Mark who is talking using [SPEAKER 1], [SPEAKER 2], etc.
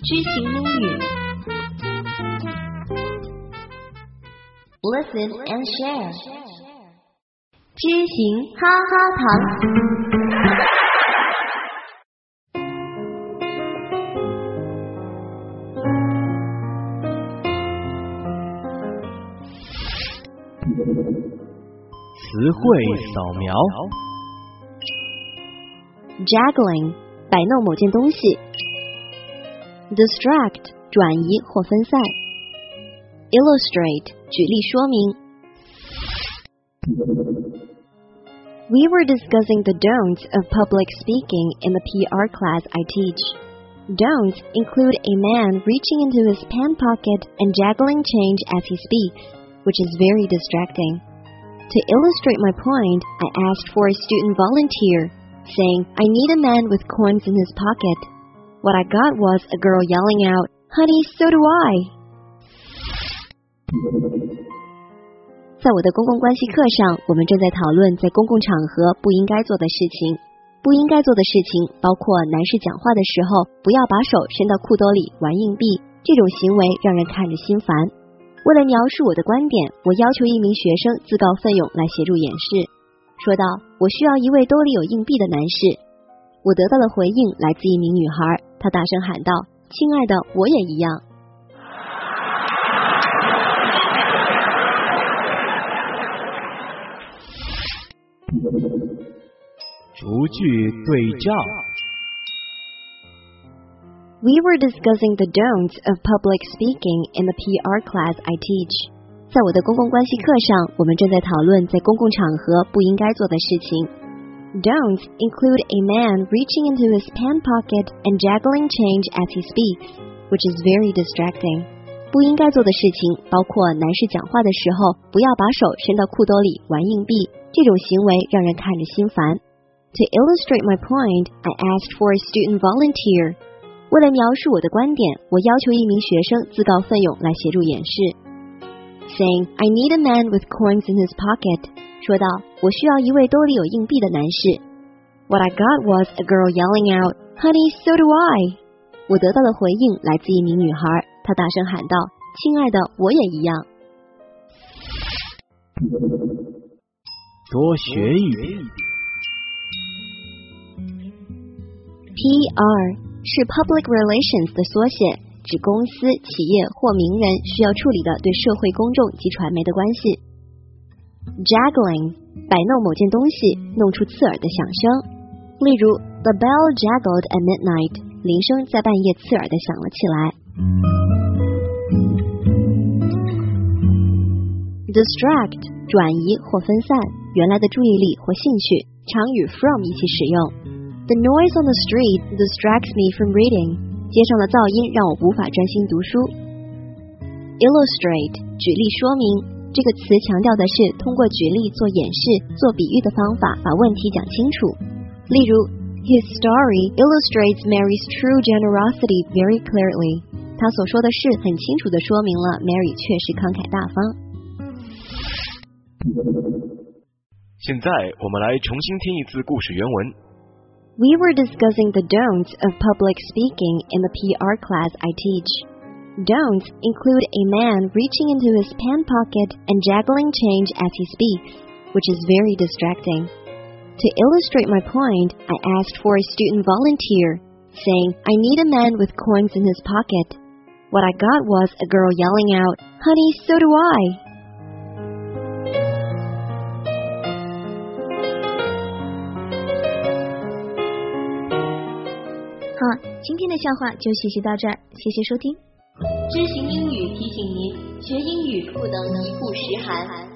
[SPEAKER 1] 知行英语 Listen and share 知行哈哈堂
[SPEAKER 2] 词汇扫描
[SPEAKER 1] Juggling 摆弄某件东西 Distract 转移或分散 Illustrate 举例说明 We were discussing the don'ts of public speaking in the PR class I teach. Don'ts include a man reaching into his pant pocket and juggling change as he speaks, which is very distracting. To illustrate my point, I asked for a student volunteer, saying, I need a man with coins in his pocket. What I got was a girl yelling out, Honey, so do I! 在我的公共关系课上，我们正在讨论在公共场合不应该做的事情。不应该做的事情包括男士讲话的时候不要把手伸到裤兜里玩硬币，这种行为让人看着心烦。为了描述我的观点，我要求一名学生自告奋勇来协助演示，说道，我需要一位兜里有硬币的男士。我得到的回应来自一名女孩，她大声喊道，亲爱的，我也一样。
[SPEAKER 2] 逐句对照
[SPEAKER 1] We were discussing the don'ts of public speaking in the PR class I teach. 在我的公共关系课上，我们正在讨论在公共场合不应该做的事情。Don'ts include a man reaching into his pant pocket and juggling change as he speaks, which is very distracting. 不应该做的事情包括男士讲话的时候不要把手伸到裤兜里玩硬币，这种行为让人看着心烦。To illustrate my point, I asked for a student volunteer. 为了描述我的观点，我要求一名学生自告奋勇来协助演示。Saying, I need a man with coins in his pocket. 说道，我需要一位兜里有硬币的男士。What I got was a girl yelling out, Honey, so do I! 我得到的回应来自一名女孩，她大声喊道，亲爱的，我也一样。
[SPEAKER 2] 多学一点。
[SPEAKER 1] PR 是 Public Relations 的缩写，指公司、企业或名人需要处理的对社会公众及传媒的关系。Juggling 摆弄某件东西，弄出刺耳的响声。例如 The bell jaggled at midnight 铃声在半夜刺耳地响了起来。Distract 转移或分散原来的注意力或兴趣，常与 from 一起使用。The noise on the street distracts me from reading. 街上的噪音让我无法专心读书。Illustrate 举例说明，这个词强调的是通过举例做演示、做比喻的方法把问题讲清楚。例如 His story illustrates Mary's true generosity very clearly. 他所说的事很清楚地说明了 Mary 确实慷慨大方。
[SPEAKER 2] 现在我们来重新听一次故事原文。
[SPEAKER 1] We were discussing the don'ts of public speaking in the PR class I teach. Don'ts include a man reaching into his pant pocket and juggling change as he speaks, which is very distracting. To illustrate my point, I asked for a student volunteer, saying, I need a man with coins in his pocket. What I got was a girl yelling out, Honey, so do I!
[SPEAKER 3] 好，今天的笑话就学习到这儿，谢谢收听。
[SPEAKER 1] 知行英语提醒您，学英语不能一步十韩。